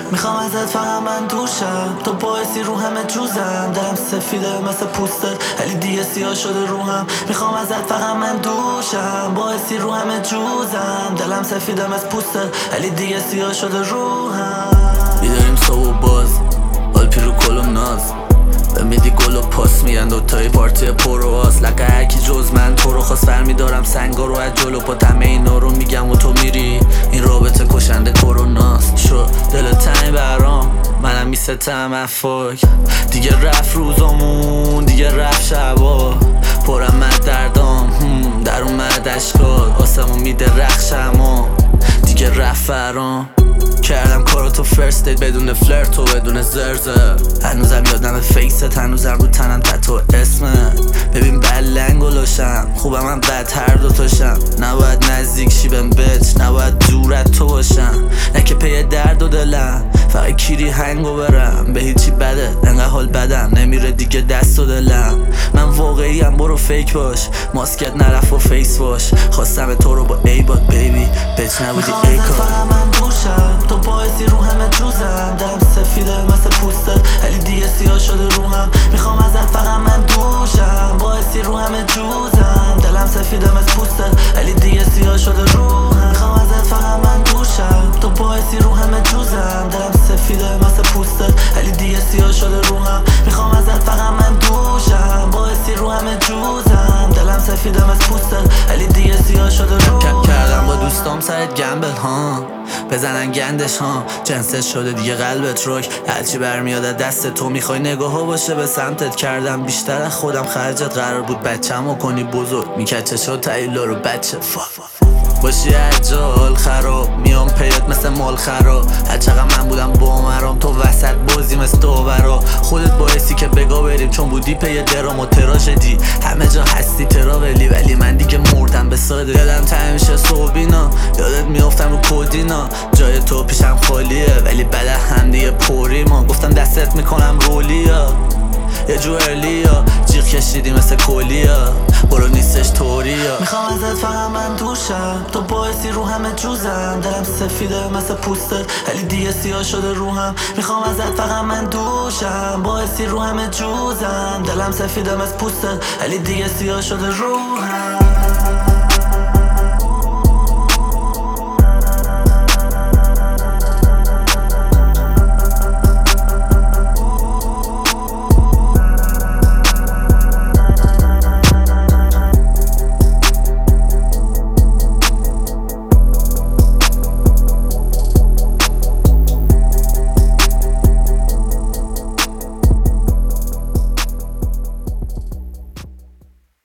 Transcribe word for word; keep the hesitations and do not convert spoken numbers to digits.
میخوام ازت فقط من دوشم، تو باعثی رو همه جوزم. دلم سفیده مثل پوستت ولی دیگه سیاه شده روحم. میخوام ازت فقط من دوشم، باعثی رو همه جوزم. دلم سفیده مثل پوستت ولی دیگه سیاه شده روحم. بیداریم صبح و باز حال پیرو کل و ناز، به میدی گل و پاس میگن دوتایی پارتی پر و آس. لقه هرکی جز من تو رو خواست فرمی دارم سنگا رو از جلو پا تمه اینا رو میگم و تو میری. این رابطه کشنده کروناست، شو دل تنی برام منم میستم افاک. دیگه رفت روزامون دیگه رفت شبا، پرم من دردام در اومد اشکال. آسمون میده رخش اما دیگه رفت فرام. کردم کاراتو فرست دیت بدون فلرت و بدون زرزه. هنوزم یادم فیست، هنوزم رو تنم تتو اسمت. ببین بلنگ و لاشم خوبم من بد هر دوتاشم. نباید نزدیک شی بهم بچ، نباید دورت تو باشم. نه که پی درد و دلم فقط کیری هنگو برم. به هیچی بده انقدر حال بدم نمیره دیگه دست و دلم. من واقعی هم برو فیک باش، ماسکت نرف و فیس باش. خواستم تو رو با ای باد بیبی بچ نبودی ای کار. تو باعثی رو همه جوزم، دلم سفیده مثل پوستت ولی دیگه سیاه شده روحم. میخوام ازت فقط من دوشم، باعثی رو همه جوزم. دلم سفیده مثل پوستت ولی دیگه سیاه شده روحم. میخوام ازت فقط من دوشم، تو باعثی رو همه جوزم. دلم سفیده مثل پوستت ولی دیگه سیاه شده روحم. میخوام ازت فقط من دوشم، باعثی رو همه جوزم. دلم سفیده مثل پوستت ولی دیگه سیاه شده روحم. کردم با دوستام سرت گمبل ها، بزنن گندش ها. جنسش شده دیگه قلبت رک، هرچی برمیاد از دست تو میخوای نگاه ها باشه به سمتت. کردم بیشتر از خودم خرجت، قرار بود بچه‌مو کنی بزرگ. میکچه شد تایلا رو بچه باشی عجال خراب، میام پیات مثل مال خراب. هر چقدر من بودم با مرام تو وسط بازی مثل تو برا. خودت باعثی که بگا بریم چون بودی پی درام و تراژدی. همه جا هستی تراولی ولی من دیگه مردم به ساده. یادم تمیشه صبحینا یادت میافتم رو کودینا. جای تو پیشم خالیه ولی بله هم دیگه پوری ما. گفتم دستت میکنم رولیا یه جو ارلیا، جیغ کشیدی مثل کلیا برو نیستش طوریا. میخوام ازت فقط من دوشم، تو باعثی رو همه جوزم. دلم سفیده مثل پوستت ولی دیگه سیاه شده روحم. میخوام ازت فقط من دوشم، باعثی رو همه جوزم. دلم سفیده مثل پوستت ولی دیگه سیاه شده روحم.